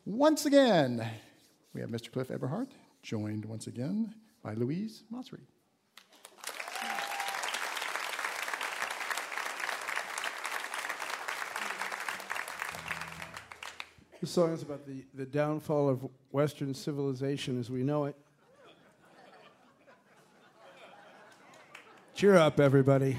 Once again, we have Mr. Cliff Eberhardt, joined once again by Louise Mosry. This song is about the downfall of Western civilization as we know it. Cheer up, everybody.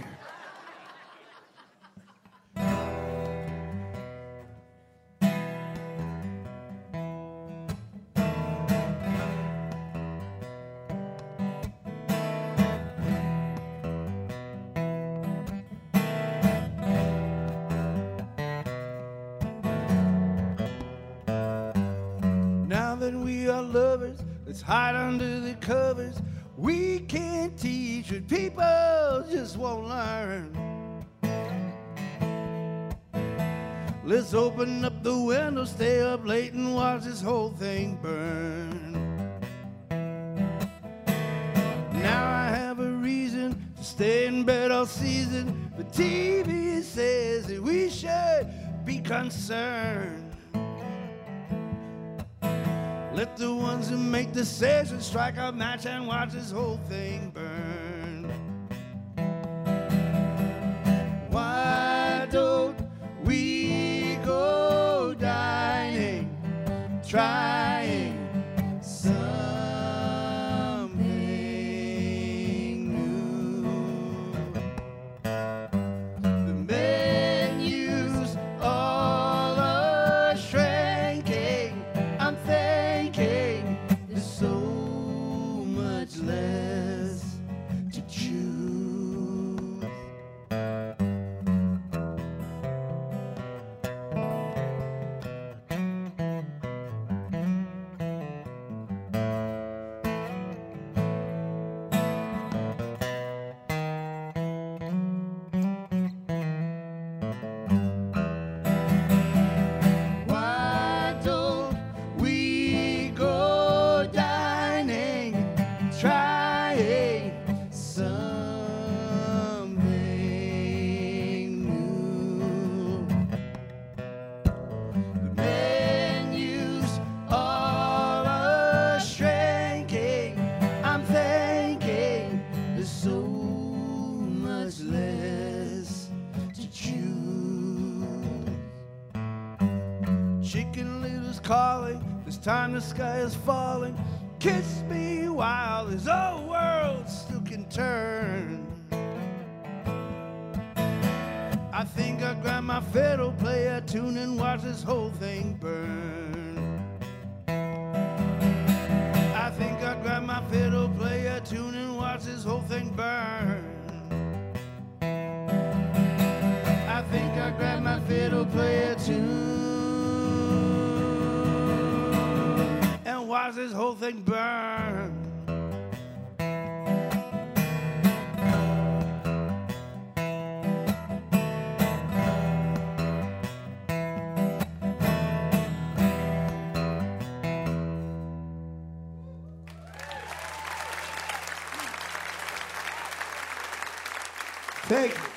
Let's hide under the covers. We can't teach what people just won't learn. Let's open up the window, stay up late and watch this whole thing burn. Now I have a reason to stay in bed all season. The TV says that we should be concerned. Let the ones who make decisions strike a match and watch this whole thing burn. Why don't we go dining, trying something new? The menus all are shrinking. I'm thinking there's so much less to choose. Why don't we go dining, trying something new? The menus all are shrinking. I'm thinking there's so much less to choose. Chicken Little's calling, this time the sky is falling. Kiss me while this old world still can turn. I think I'll grab my fiddle, play a tune and watch this whole thing burn. I think I'll grab my fiddle, play a tune and watch this whole thing burn. I think I'll grab my fiddle, play a tune and watch this whole thing burn. Thank you.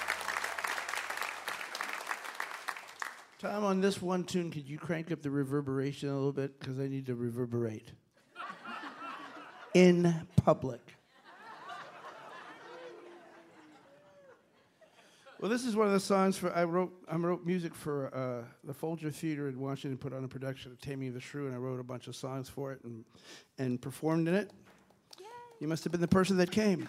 Tom, on this one tune, could you crank up the reverberation a little bit? Because I need to reverberate. In public. Well, this is one of the songs I wrote music for the Folger Theater in Washington, put on a production of Taming of the Shrew, and I wrote a bunch of songs for it and performed in it. Yay. You must have been the person that came.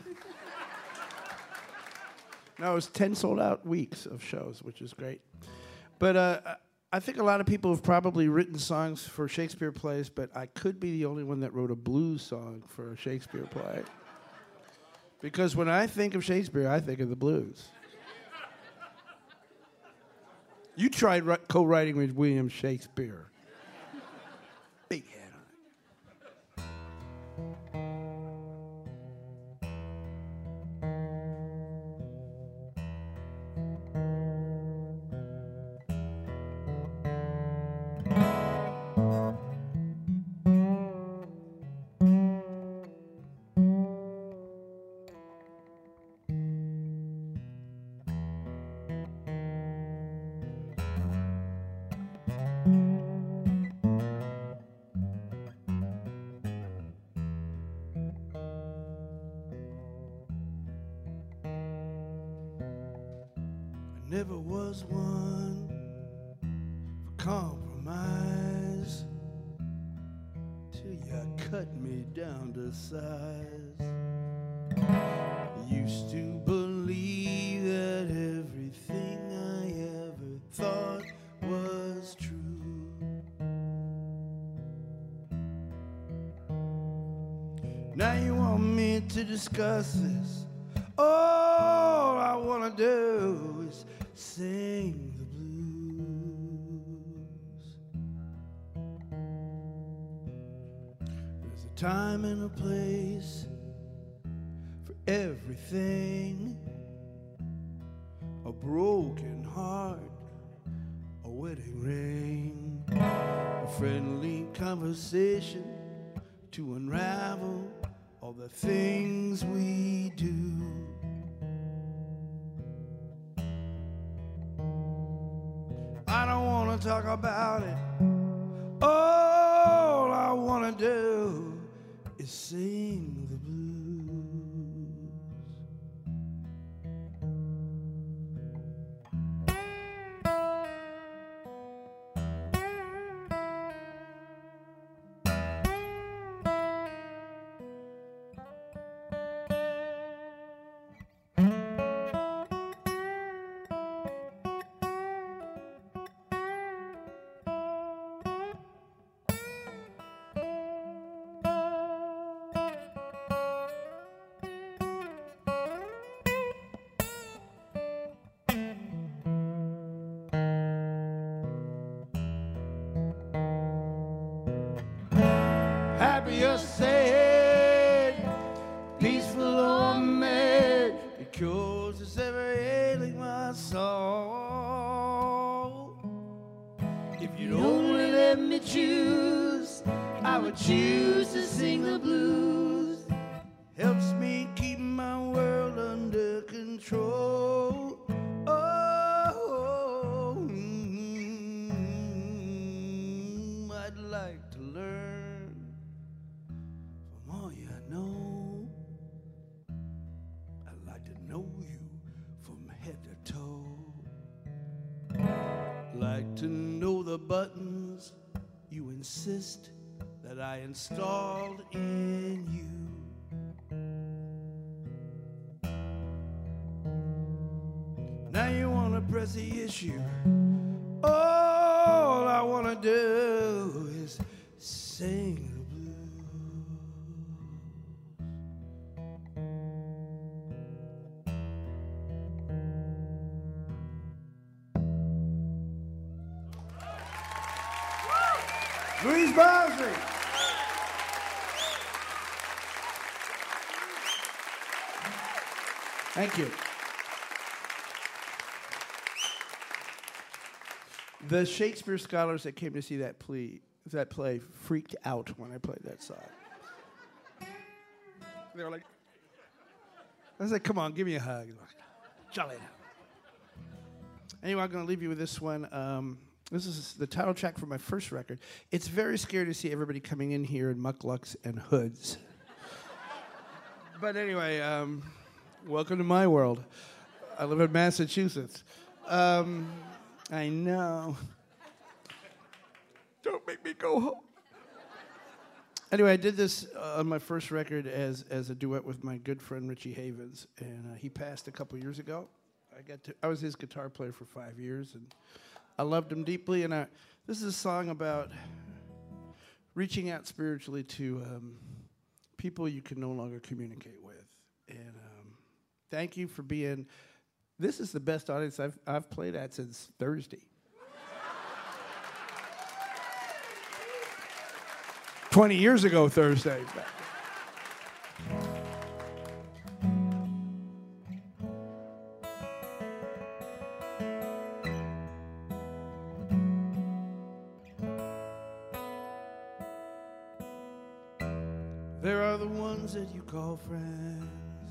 No, it was 10 sold-out weeks of shows, which is great. But I think a lot of people have probably written songs for Shakespeare plays, but I could be the only one that wrote a blues song for a Shakespeare play. Because when I think of Shakespeare, I think of the blues. You tried co-writing with William Shakespeare. Big head on it. never was one for compromise till you cut me down to size. Used to believe that everything I ever thought was true. Now you want me to discuss this. All I wanna do is sing the blues. There's a time and a place for everything. A broken heart, a wedding ring, a friendly conversation to unravel all the things we do. I don't want to talk about it. All I want to do is sing the blues. Happy or sad, peaceful or mad, it cures this ever ailing my soul. If you'd only let me choose, I would choose to sing the blues. Helps me keep my world under control. Oh, I'd like to learn from all you know. I'd like to know you from head to toe. Like to know the buttons you insist that I installed in you. Now you wanna press the issue. All I wanna do is sing the blues. Louise Bosley. Thank you. The Shakespeare scholars that came to see that play freaked out when I played that song. They were like, I was like, come on, give me a hug. Jolly. Anyway, I'm going to leave you with this one. This is the title track for my first record. It's very scary to see everybody coming in here in mucklucks and hoods. But anyway, welcome to my world. I live in Massachusetts. I know. Don't make me go home. Anyway, I did this on my first record as a duet with my good friend Richie Havens, and he passed a couple years ago. I was his guitar player for 5 years, and I loved him deeply. And this is a song about reaching out spiritually to people you can no longer communicate with. And thank you for being. This is the best audience I've played at since Thursday. 20 years ago Thursday. There are the ones that you call friends.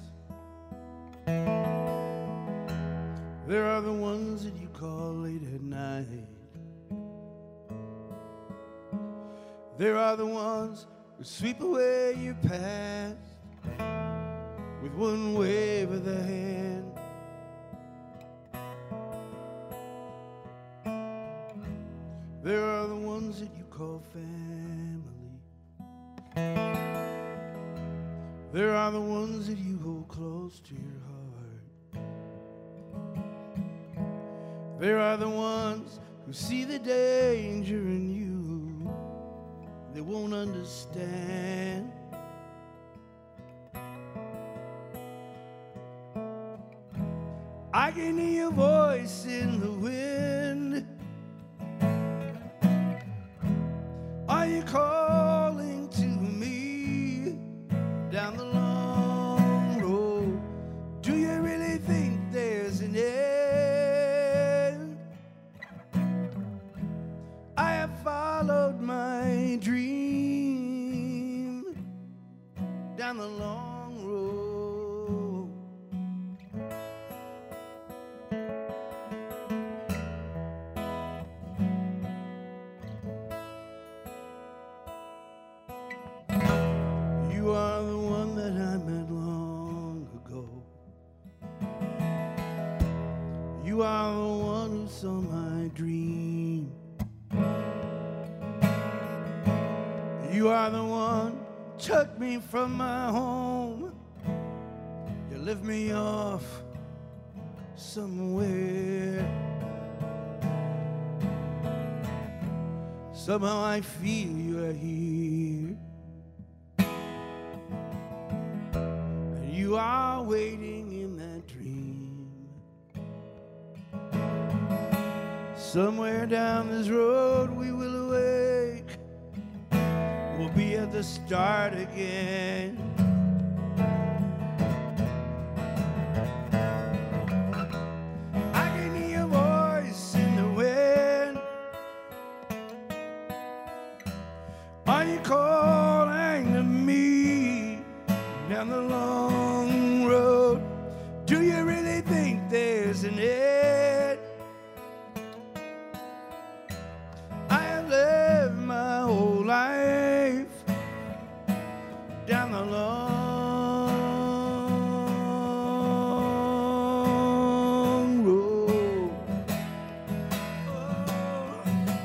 There are the ones that you call late at night. There are the ones who sweep away your past with one wave of the hand. call family. There are the ones that you hold close to your heart. There are the ones who see the danger in you. They won't understand. I can hear your voice in the wind. Are you calling to me down the long road? Do you really think there's an end? I have followed my dream down the long road. You are the one that I met long ago. You are the one who saw my dream. You are the one who took me from my home. You lift me off somewhere. Somehow I feel you are here. And you are waiting in that dream. Somewhere down this road we will awake. We'll be at the start again. I can hear your voice in the wind. Are you calling to me down the long road? Do you really think there's an end? I have lived my whole life down the long road. Oh.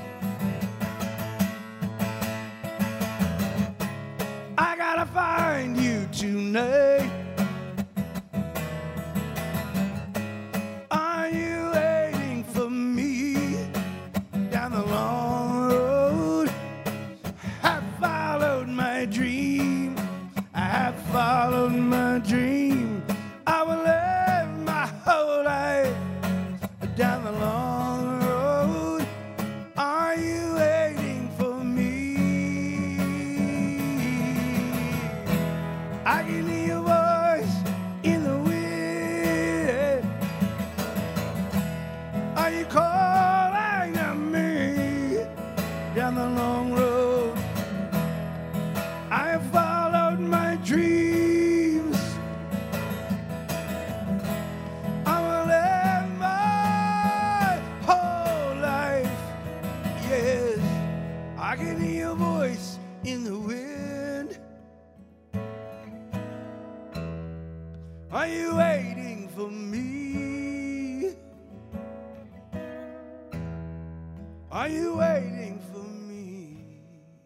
I gotta find you tonight. Are you waiting for me down the long road? I followed my dream. I have followed my dream. I will live my whole life down the long road. Are you waiting for me? I can hear your voice in the wind. Are you calling to me down the long road? I have followed my dreams. I will live my whole life. Yes, I can hear your voice in the wind. Are you waiting for me? Are you waiting for me?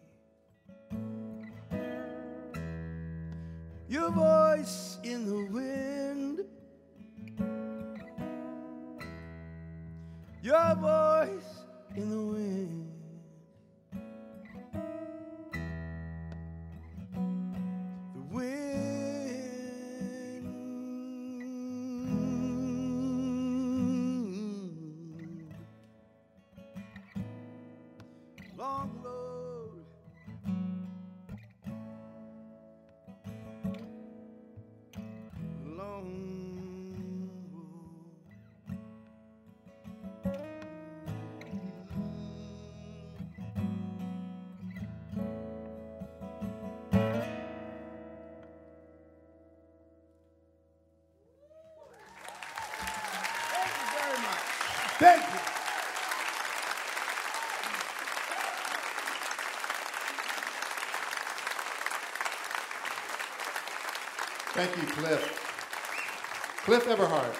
Your voice in the wind. Your voice in the wind. The wind. Long road. Long Thank you. Thank you, Cliff. Cliff Everhart.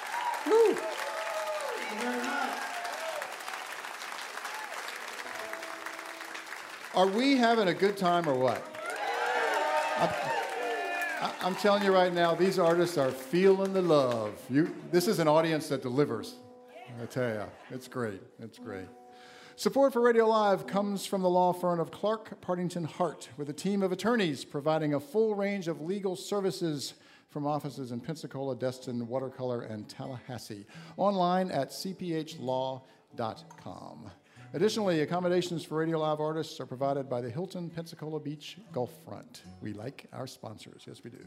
Woo. Thank you very much. Are we having a good time or what? I'm telling you right now, these artists are feeling the love. This is an audience that delivers. I tell you, it's great. It's great. Support for Radio Live comes from the law firm of Clark Partington Hart, with a team of attorneys providing a full range of legal services from offices in Pensacola, Destin, Watercolor, and Tallahassee. Online at cphlaw.com. Additionally, accommodations for Radio Live artists are provided by the Hilton Pensacola Beach Gulf Front. We like our sponsors. Yes, we do.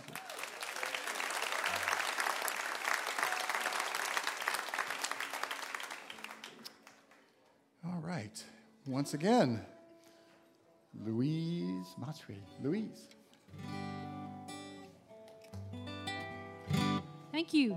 All right. Once again, Louise Matry. Louise. Thank you.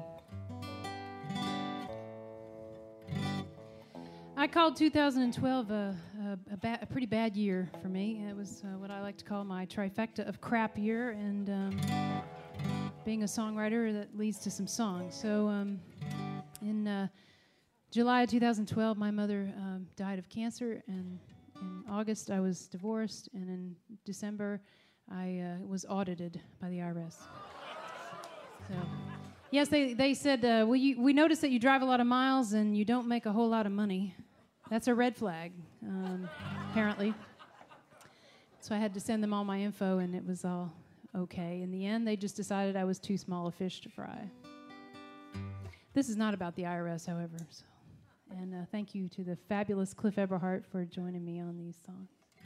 I called 2012 a pretty bad year for me. It was what I like to call my trifecta of crap year, and being a songwriter, that leads to some songs. So in July of 2012, my mother died of cancer, and in August I was divorced, and in December I was audited by the IRS. So, yes, they said, we noticed that you drive a lot of miles and you don't make a whole lot of money. That's a red flag, apparently. So I had to send them all my info, and it was all okay. In the end, they just decided I was too small a fish to fry. This is not about the IRS, however. So. And thank you to the fabulous Cliff Eberhardt for joining me on these songs.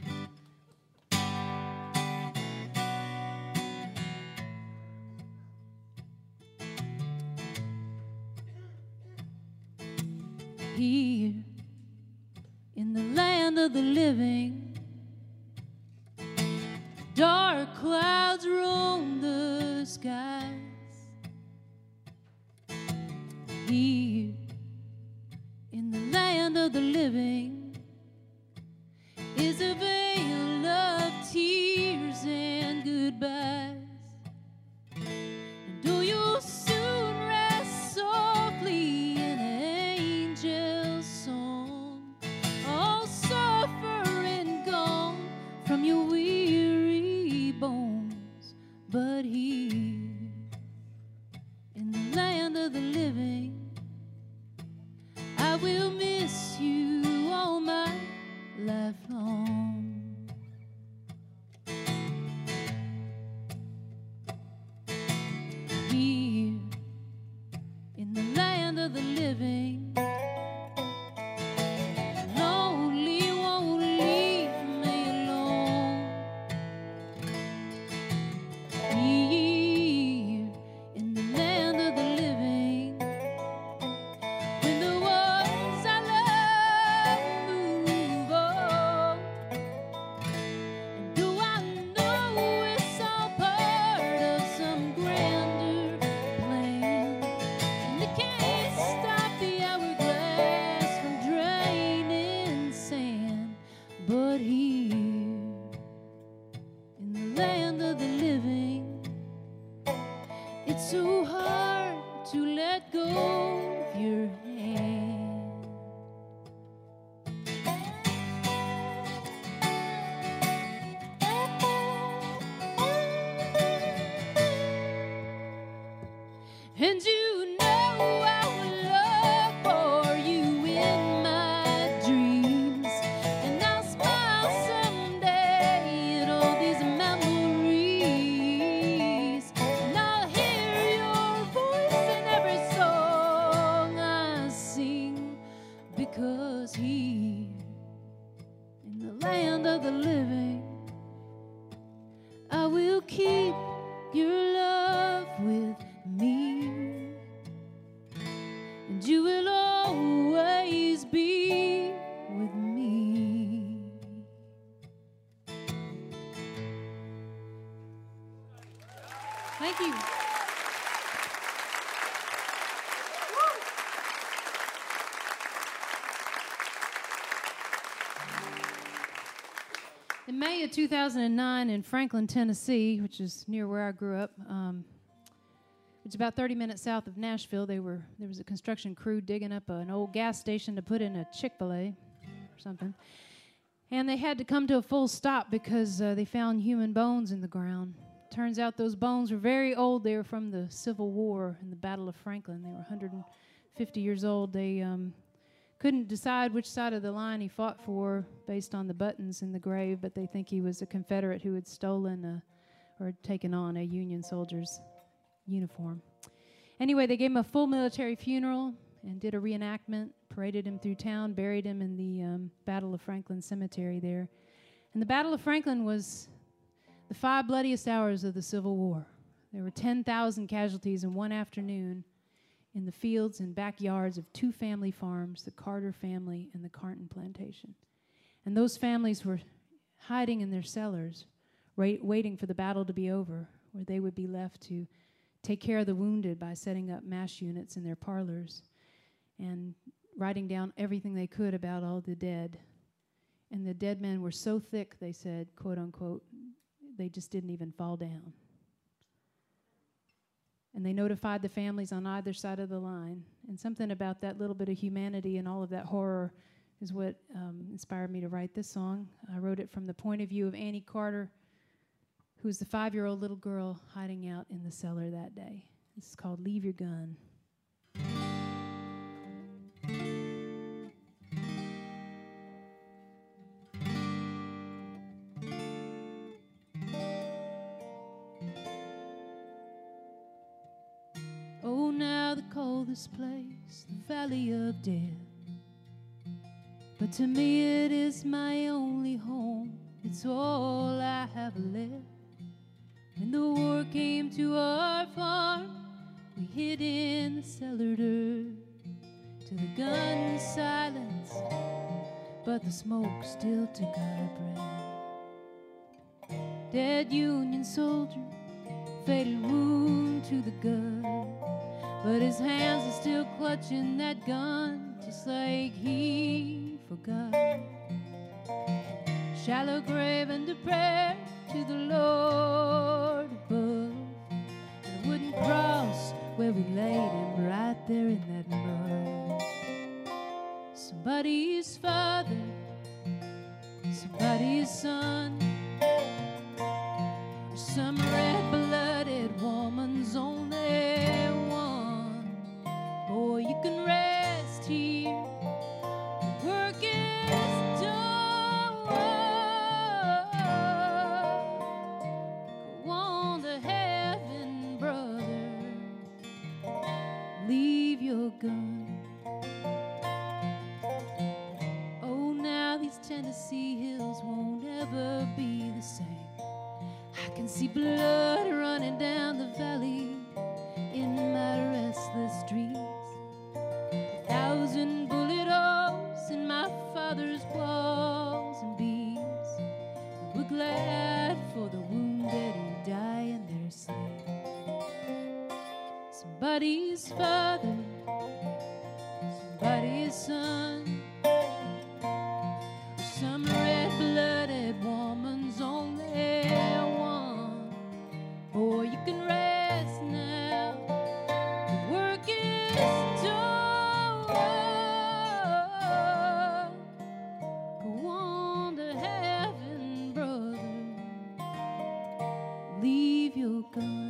Here in the land of the living, dark clouds roam the skies. Here in the land of the living is a veil of tears and goodbyes. And oh, you'll soon rest softly in angel song, all suffer and gone from your weary bones. But here in the land of the living, I will miss you all my life long. Here in the land of the living, lonely won't leave me alone. Here in the land of the living, when the ones I love move on, and do I know it's all part of some grander plan, and they can't stop the hourglass from draining sand. But here in the land of the living, it's so hard to let go of your hand. And you know I will love for you in my dreams, and I'll smile someday at all these memories, and I'll hear your voice in every song I sing, because here in the land of the living, I will keep your love with me, and you will always be with me. Thank you. In May of 2009 in Franklin, Tennessee, which is near where I grew up, it's about 30 minutes south of Nashville, there was a construction crew digging up an old gas station to put in a Chick-fil-A or something. And they had to come to a full stop because they found human bones in the ground. Turns out those bones were very old. They were from the Civil War and the Battle of Franklin. They were 150 years old. They couldn't decide which side of the line he fought for based on the buttons in the grave, but they think he was a Confederate who had stolen or taken on a Union soldier's uniform. Anyway, they gave him a full military funeral and did a reenactment, paraded him through town, buried him in the Battle of Franklin Cemetery there. And the Battle of Franklin was the 5 bloodiest hours of the Civil War. There were 10,000 casualties in one afternoon in the fields and backyards of 2 family farms, the Carter family and the Carton plantation. And those families were hiding in their cellars, waiting for the battle to be over, where they would be left to take care of the wounded by setting up MASH units in their parlors and writing down everything they could about all the dead. And the dead men were so thick, they said, quote unquote, they just didn't even fall down. And they notified the families on either side of the line. And something about that little bit of humanity and all of that horror is what inspired me to write this song. I wrote it from the point of view of Annie Carter, who was the 5-year-old little girl hiding out in the cellar that day. This is called Leave Your Gun. Oh, now the coldest place, the valley of death. But to me it is my only home. It's all I have left. When the war came to our farm, we hid in the cellar dirt till the gun silenced, but the smoke still took our breath. Dead Union soldier, fatal wound to the gut, but his hands are still clutching that gun, just like he forgot. Shallow grave and a prayer to the Lord above, and a wooden cross where we laid him right there in that mud. Somebody's father, somebody's son, some red-blooded woman's only one. Boy, you can rest here, the work is done. Go on to heaven, brother, leave your gun. Oh, now these Tennessee hills won't ever be the same. I can see blood running down the valley in my restless dreams. 1,000 bullet holes in my father's walls and beams. We're glad for the wounded who die in their sleep. Somebody's father, somebody's son, some red-blooded woman's only one. Boy, you can rest now, the work is done. Go on to heaven, brother, leave your gun.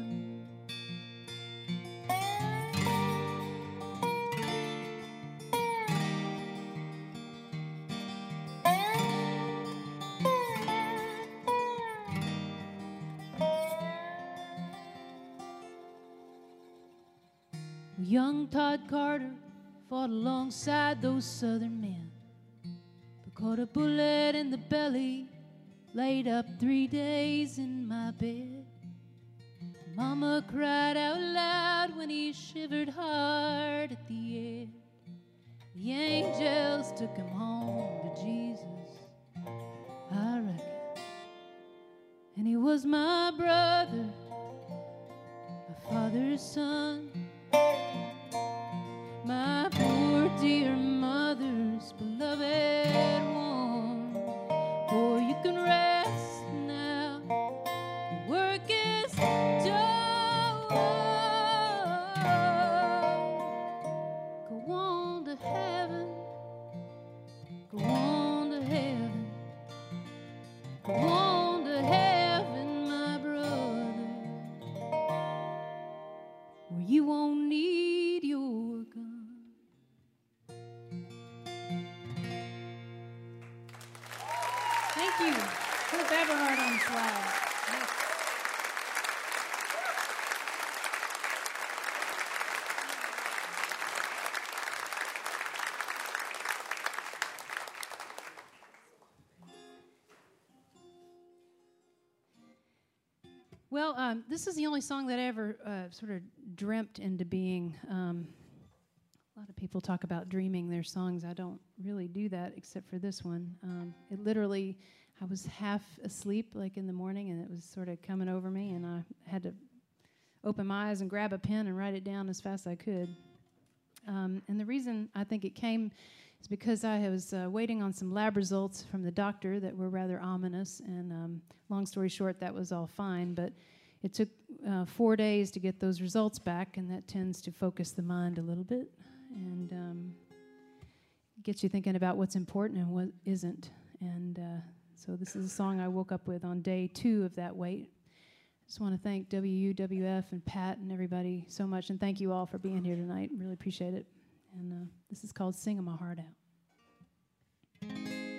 Young Todd Carter fought alongside those Southern men, but caught a bullet in the belly, laid up 3 days in my bed. Mama cried out loud when he shivered hard at the end. The angels took him home to Jesus, I reckon. And he was my brother, my father's son, my poor dear mother's beloved one. Boy, you can rest now, the work is done. Go on to heaven, go on to heaven, Thank you. Cliff Eberhardt on the slide. Well, this is the only song that I ever sort of dreamt into being. A lot of people talk about dreaming their songs. I don't really do that except for this one. It literally, I was half asleep like in the morning, and it was sort of coming over me, and I had to open my eyes and grab a pen and write it down as fast as I could. And the reason I think it came is because I was waiting on some lab results from the doctor that were rather ominous, and long story short, that was all fine, but it took 4 days to get those results back, and that tends to focus the mind a little bit and gets you thinking about what's important and what isn't. And so this is a song I woke up with on day 2 of that wait. I just want to thank WUWF and Pat and everybody so much, and thank you all for being here tonight. Really appreciate it. And this is called Singing My Heart Out.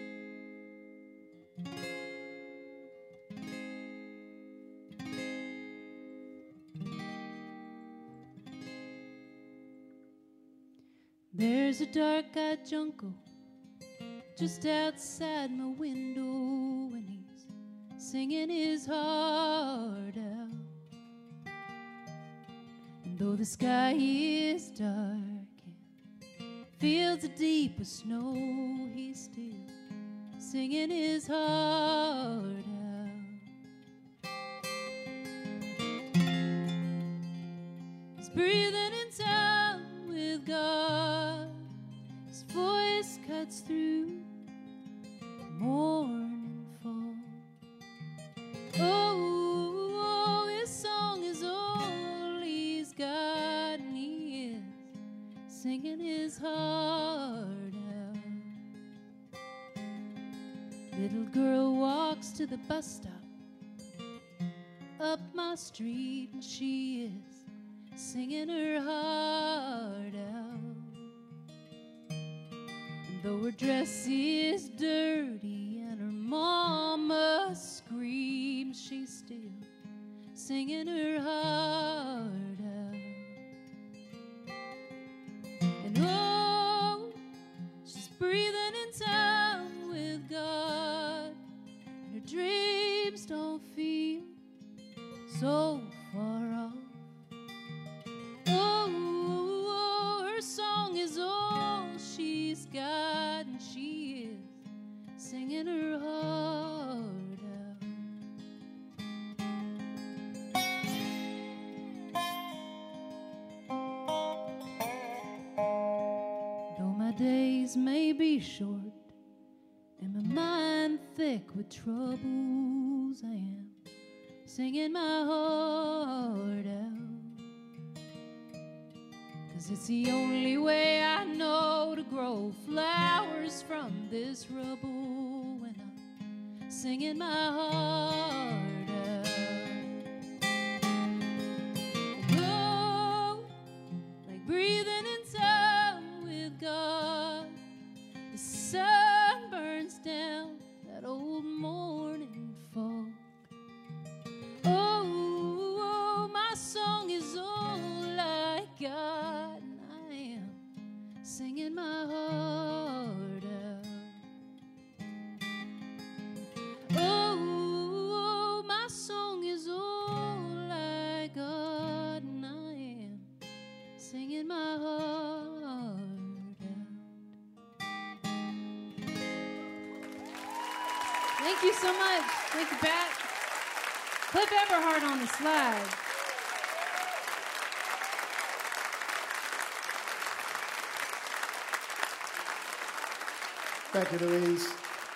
There's a dark-eyed jungle just outside my window, and he's singing his heart out. And though the sky is dark and fields are deep with snow, he's still singing his heart out. He's breathing in time with God. His voice cuts through morning fall. Oh, his song is all he's got, and he is singing his heart out. Little girl walks to the bus stop up my street, and she is singing her heart out. And though her dress is dirty and her mama screams, she's still singing her heart out. And oh, she's breathing in time with God, and her dreams don't feel so far off. Oh, her song is all she's got, and she is singing her heart out. Though my days may be short and my mind thick with troubles, I am singing my heart out. 'Cause it's the only way I know to grow flowers from this rubble, when I'm singing my heart out. Oh, like breathing in time with God, the sun burns down that old morning fog. Oh, my song is all I got, singing my heart out. Oh, my song is all I got, and I am singing my heart out. Thank you so much. Thank you, Pat. Cliff Eberhardt on the slide. Thank you, Louise.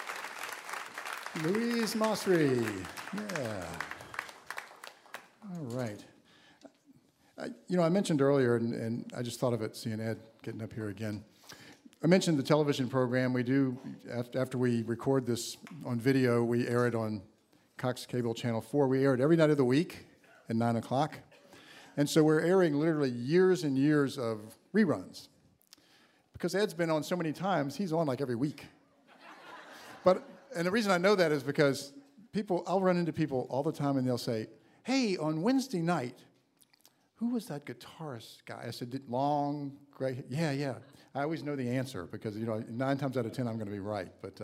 Louise Mosry. Yeah. All right. I mentioned earlier, and I just thought of it seeing Ed getting up here again. I mentioned the television program. We do, after we record this on video, we air it on Cox Cable Channel 4. We air it every night of the week at 9 o'clock. And so we're airing literally years and years of reruns. Because Ed's been on so many times, he's on like every week. But And the reason I know that is because I'll run into people all the time and they'll say, hey, on Wednesday night, who was that guitarist guy? I said, long, gray, yeah. I always know the answer because, 9 times out of 10, I'm going to be right. But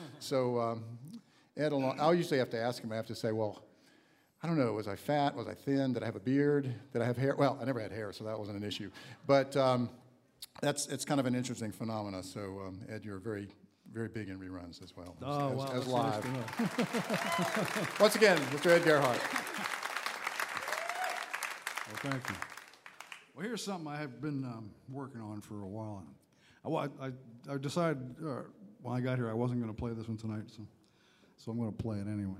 Ed, I'll usually have to ask him, I have to say, well, I don't know, was I fat? Was I thin? Did I have a beard? Did I have hair? Well, I never had hair, so that wasn't an issue. But it's kind of an interesting phenomena. So, Ed, you're very, very big in reruns as well as live. Nice. Once again, Mr. Ed Gerhart. Well, thank you. Well, here's something I have been working on for a while. I decided when I got here I wasn't going to play this one tonight, so I'm going to play it anyway.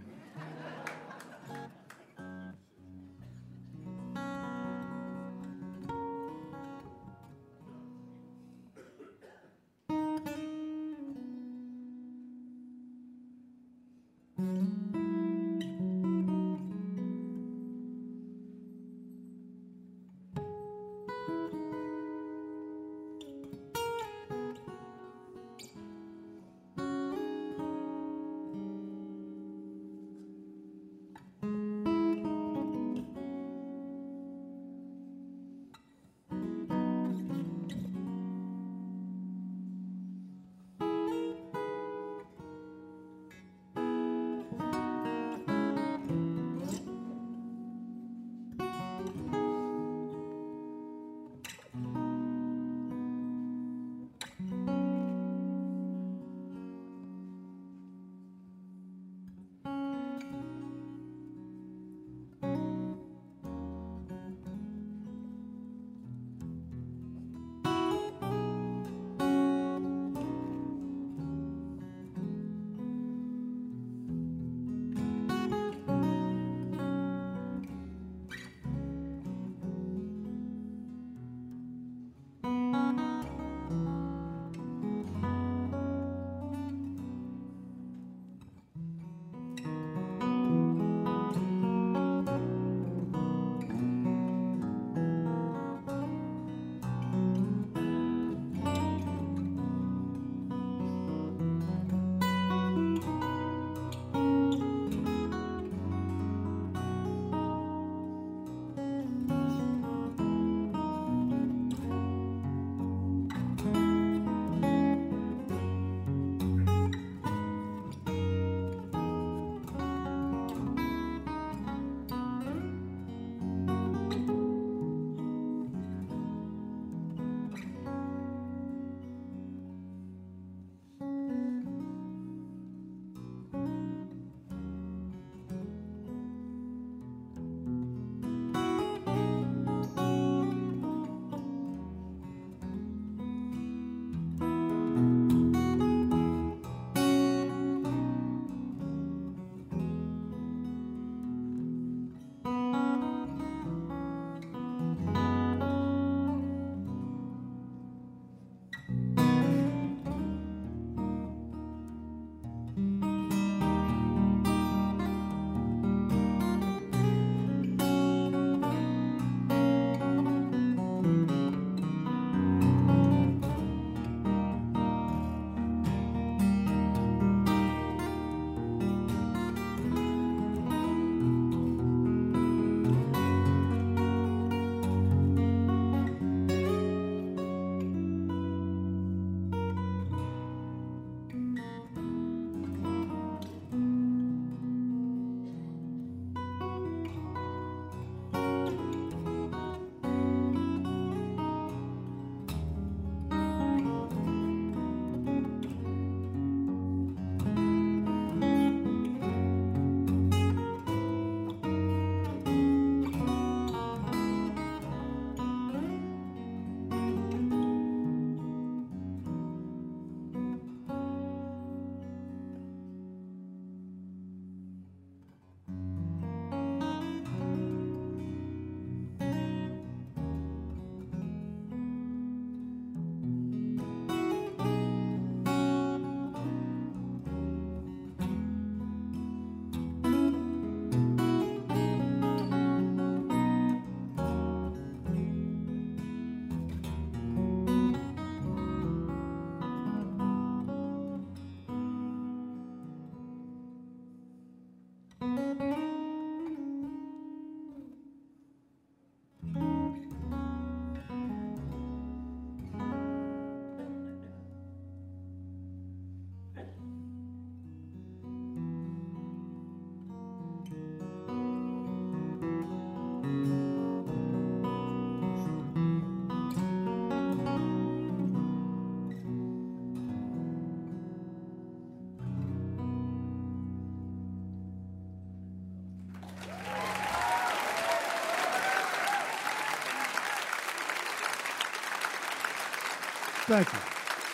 Thank you.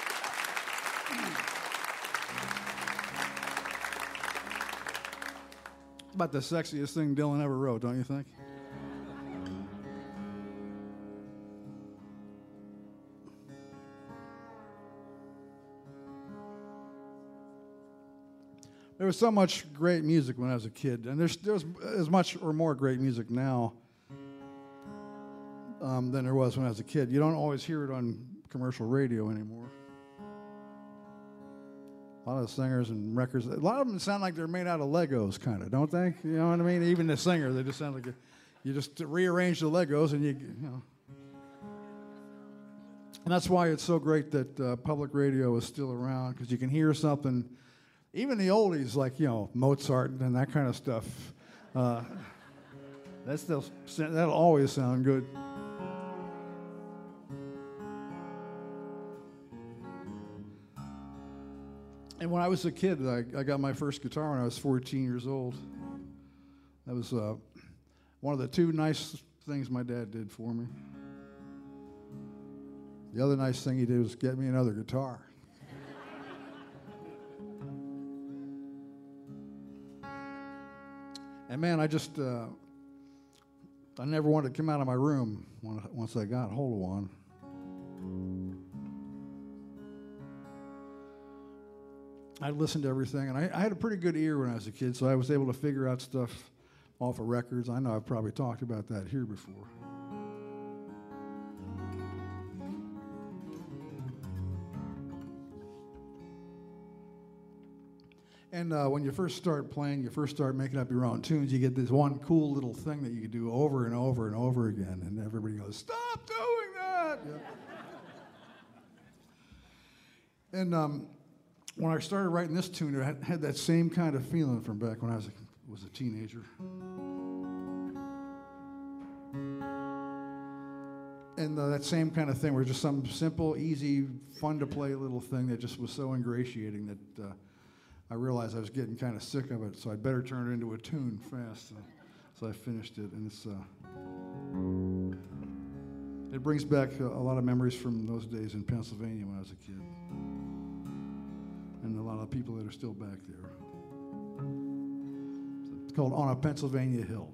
About the sexiest thing Dylan ever wrote, don't you think? There was so much great music when I was a kid, and there's as much or more great music now than there was when I was a kid. You don't always hear it on commercial radio anymore. A lot of singers and records, a lot of them sound like they're made out of Legos, kind of, don't they? You know what I mean? Even the singer, they just sound like you just rearrange the Legos and you know. And that's why it's so great that public radio is still around, because you can hear something, even the oldies like, you know, Mozart and that kind of stuff. That'll always sound good. And when I was a kid, I got my first guitar when I was 14 years old. That was one of the two nice things my dad did for me. The other nice thing he did was get me another guitar. And man, I never wanted to come out of my room once I got hold of one. I listened to everything, and I had a pretty good ear when I was a kid, so I was able to figure out stuff off of records. I know I've probably talked about that here before. And when you first start playing, you first start making up your own tunes, you get this one cool little thing that you can do over and over and over again, and everybody goes, "Stop doing that!" Yeah. And when I started writing this tune, I had that same kind of feeling from back when I was a teenager. And that same kind of thing, where just some simple, easy, fun-to-play little thing that just was so ingratiating that I realized I was getting kind of sick of it, so I'd better turn it into a tune fast. So I finished it, and it brings back a lot of memories from those days in Pennsylvania when I was a kid. And a lot of people that are still back there. It's called On a Pennsylvania Hill.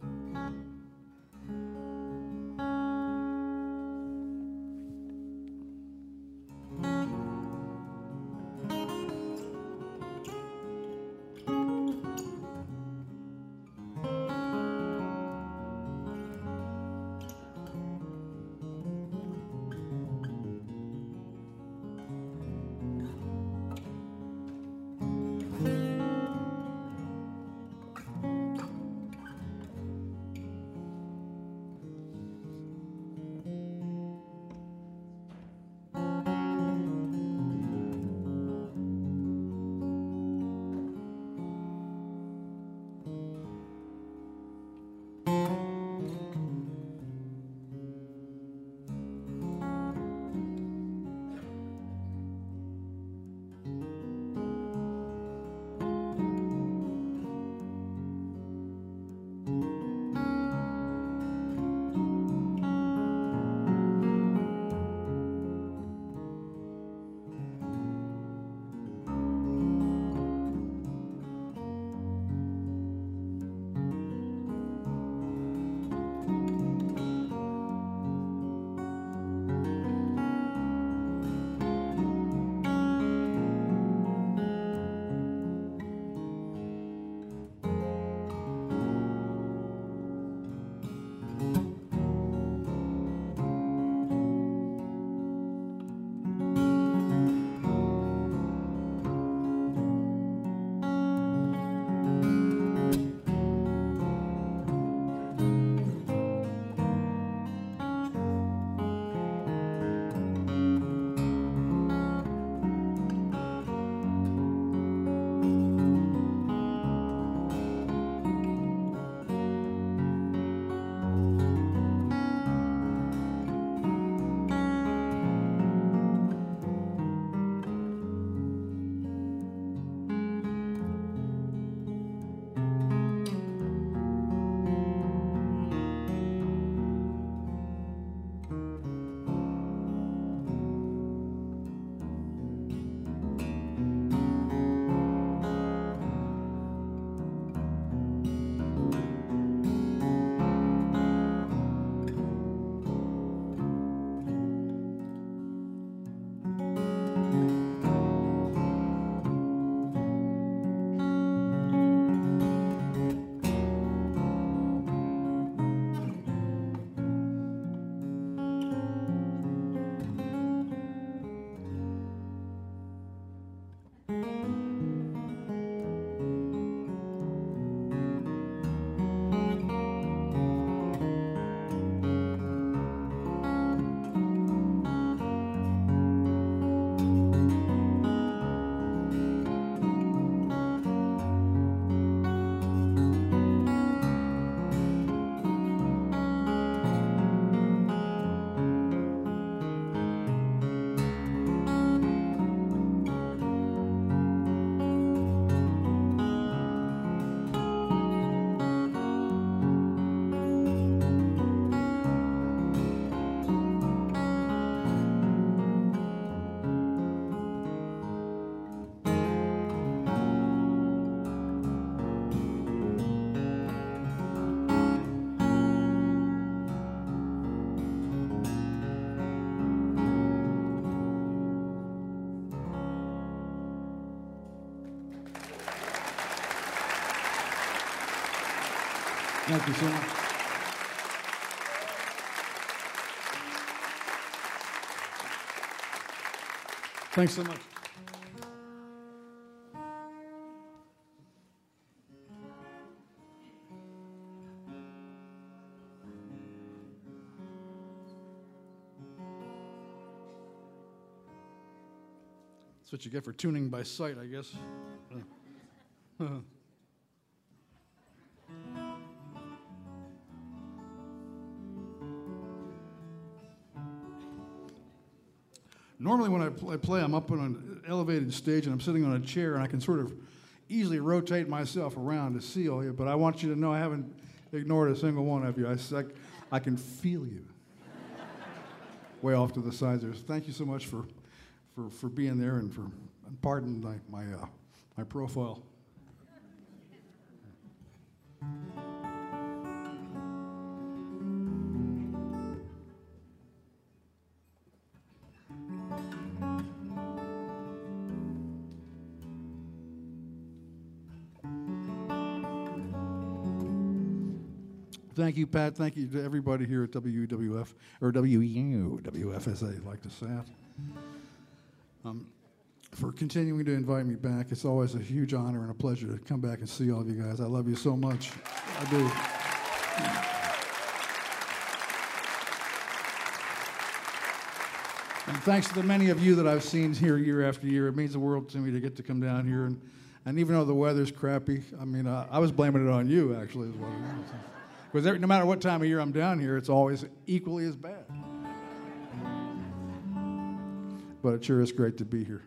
Thank you so much. Thanks so much. That's what you get for tuning by sight, I guess. Normally when I play, I'm up on an elevated stage and I'm sitting on a chair and I can sort of easily rotate myself around to see all you, but I want you to know I haven't ignored a single one of you. I can feel you way off to the sides there. So thank you so much for being there and pardon my profile. Thank you, Pat. Thank you to everybody here at WWF, or WUWF, as they like to say it, for continuing to invite me back. It's always a huge honor and a pleasure to come back and see all of you guys. I love you so much. I do. And thanks to the many of you that I've seen here year after year. It means the world to me to get to come down here. And even though the weather's crappy, I mean, I was blaming it on you, actually, as well. Because no matter what time of year I'm down here, it's always equally as bad. But it sure is great to be here.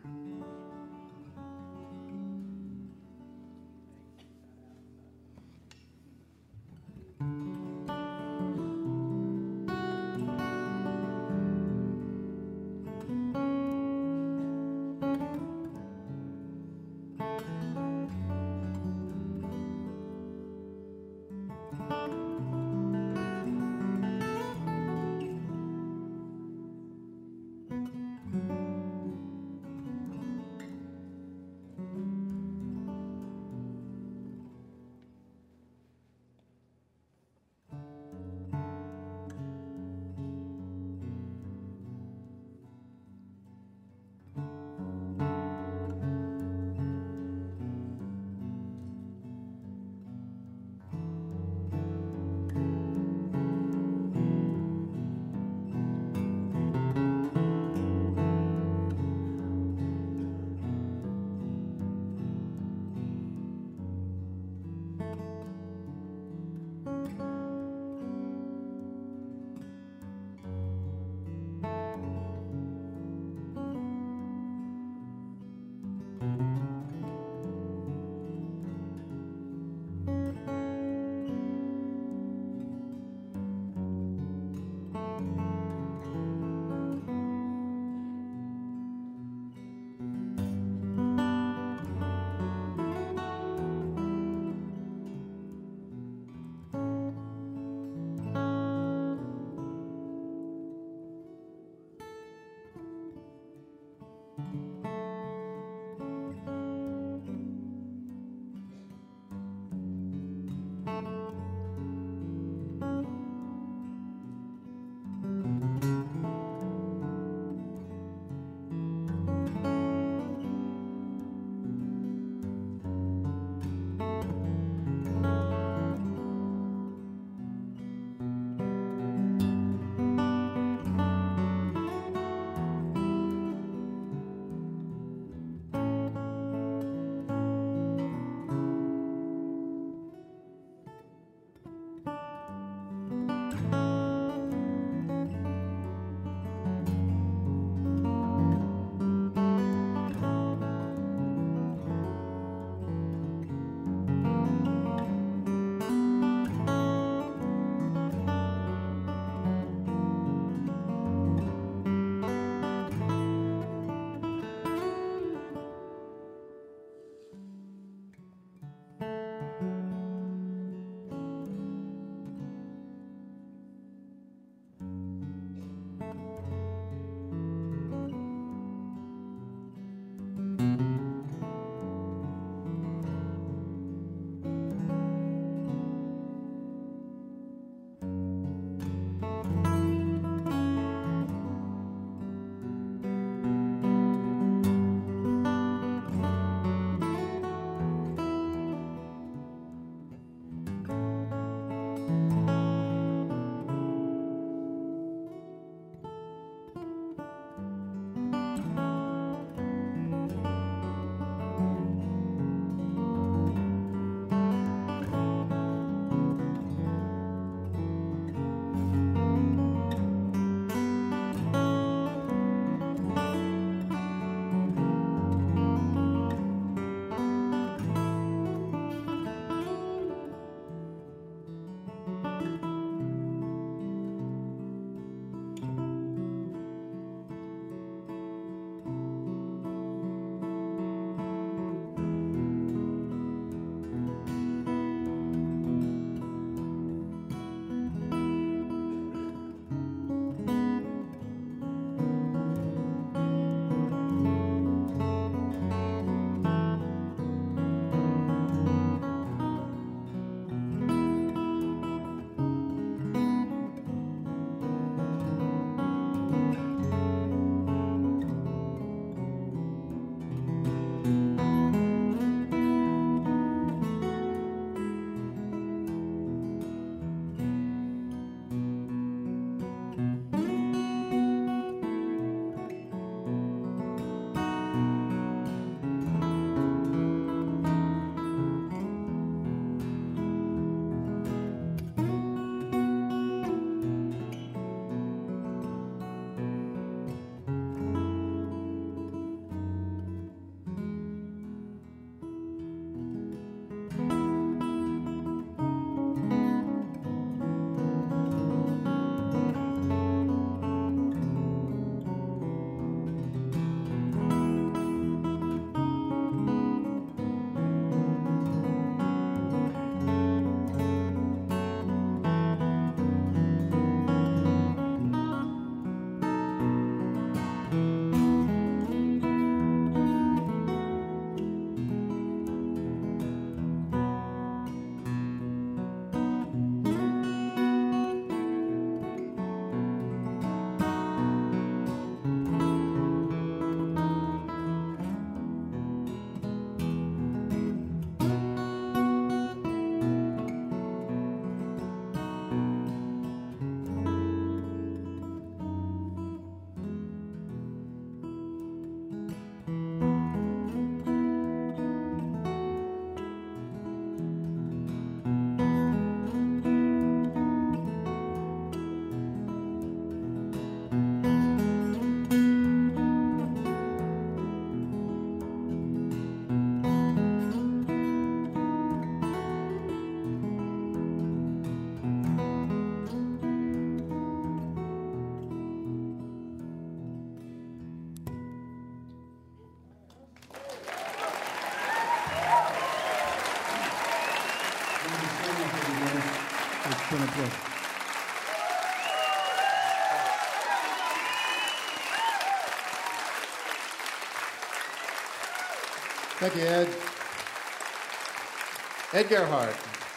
It's been a pleasure. Thank you, Ed. Ed Gerhardt.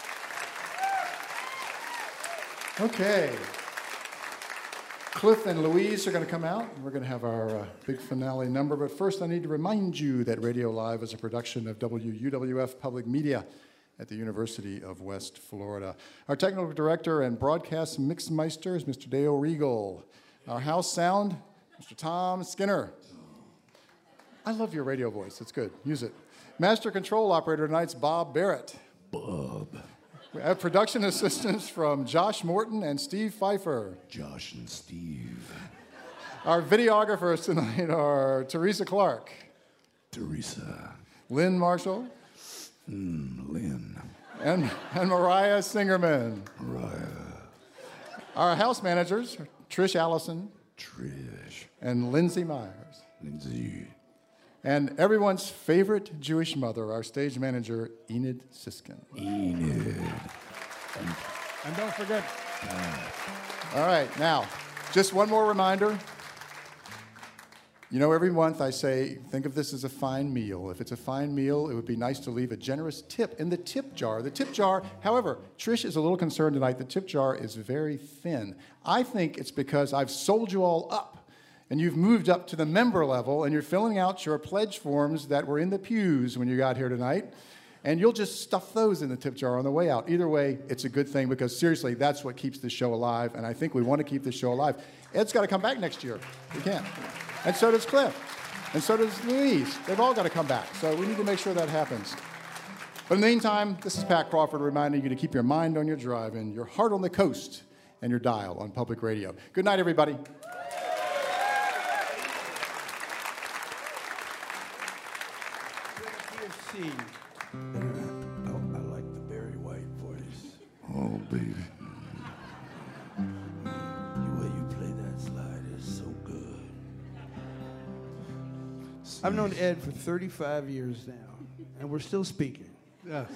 Okay. Cliff and Louise are going to come out. We're going to have our big finale number. But first, I need to remind you that Radio Live is a production of WUWF Public Media at the University of West Florida. Our technical director and broadcast mixmeister is Mr. Dale Regal. Our house sound, Mr. Tom Skinner. I love your radio voice. It's good. Use it. Master control operator tonight's Bob Barrett. Bob. We have production assistants from Josh Morton and Steve Pfeiffer. Josh and Steve. Our videographers tonight are Teresa Clark. Teresa. Lynn Marshall. Lynn. And Mariah Singerman. Mariah. Our house managers, Trish Allison. Trish. And Lindsay Myers. Lindsay. And everyone's favorite Jewish mother, our stage manager, Enid Siskin. Enid. And don't forget. All right, now, just one more reminder. You know, every month I say, think of this as a fine meal. If it's a fine meal, it would be nice to leave a generous tip in the tip jar. The tip jar, however, Trish is a little concerned tonight. The tip jar is very thin. I think it's because I've sold you all up. And you've moved up to the member level, and you're filling out your pledge forms that were in the pews when you got here tonight, and you'll just stuff those in the tip jar on the way out. Either way, it's a good thing, because seriously, that's what keeps the show alive, and I think we want to keep the show alive. Ed's got to come back next year. We can't. And so does Cliff. And so does Louise. They've all got to come back, so we need to make sure that happens. But in the meantime, this is Pat Crawford reminding you to keep your mind on your drive and your heart on the coast and your dial on public radio. Good night, everybody. I like the Barry White voice. Oh, baby. The way you play that slide is so good. I've known Ed for 35 years now, and we're still speaking. Yes.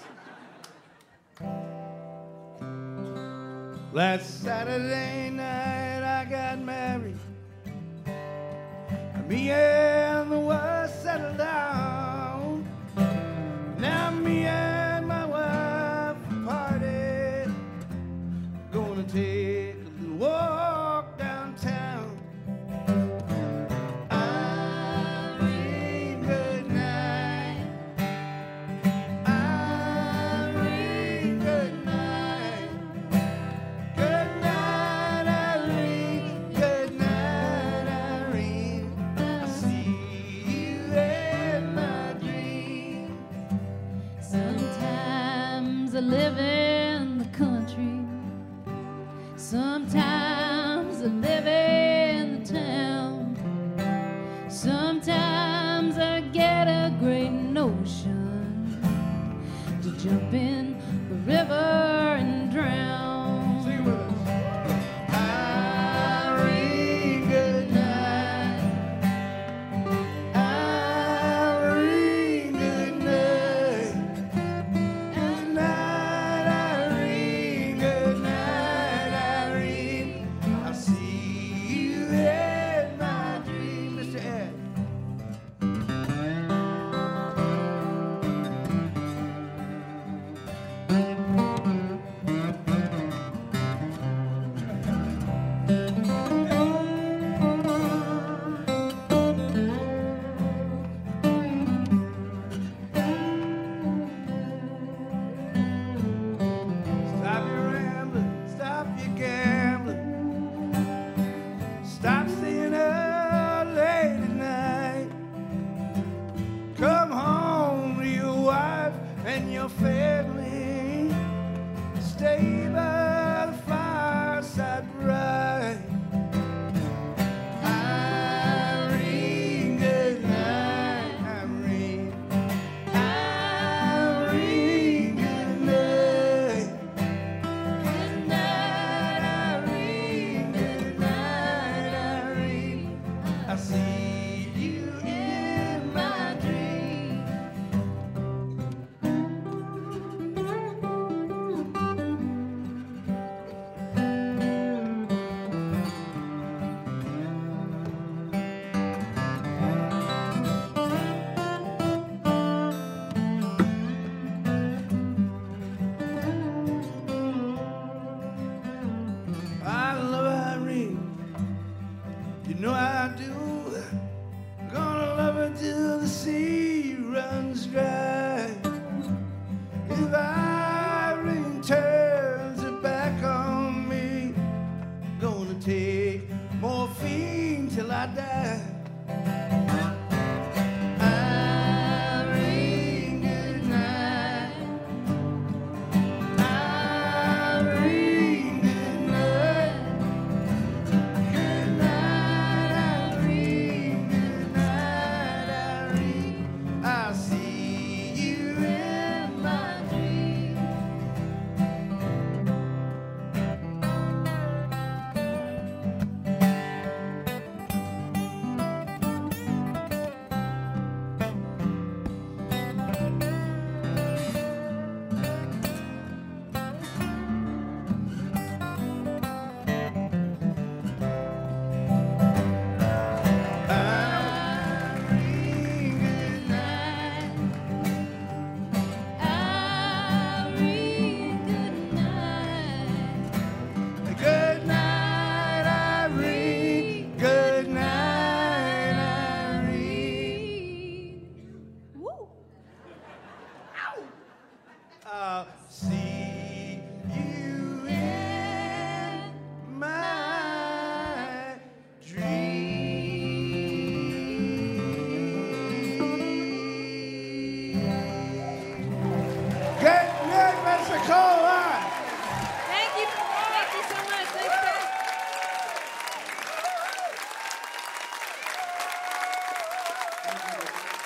Last Saturday night I got married. Me and the wife settled down. Now me and my wife parted. Gonna take a little walk downtown. Irene, good night. Irene, good night. Good night, Irene. Good night, Irene. I see you in my dream. Sometimes I live in the country. Sometimes I live in the town. Sometimes I get a great notion to jump in the river and drown. Sing with us. Irene, good night. Irene, good night. Good night, Irene. Good night, Irene. I see you in my dream, Mr. Ed. Stop your rambling, stop your gambling. Stop staying up late at night. Come home to your wife and your family. Stay by the fireside bright. Irene, good night, Irene. Irene, good night. Good night, Irene. Good night, Irene. I see you in my dream. die. Irene, good night. Irene, good night. Good night, Irene. Good night, Irene. I see you in my dreams. Irene, good night. Irene, good night. Good night, Irene. Good night, Irene. Woo! I'll see you in my dreams. Good night, Pensacola. Thank you. Thank you so much. Thanks, guys.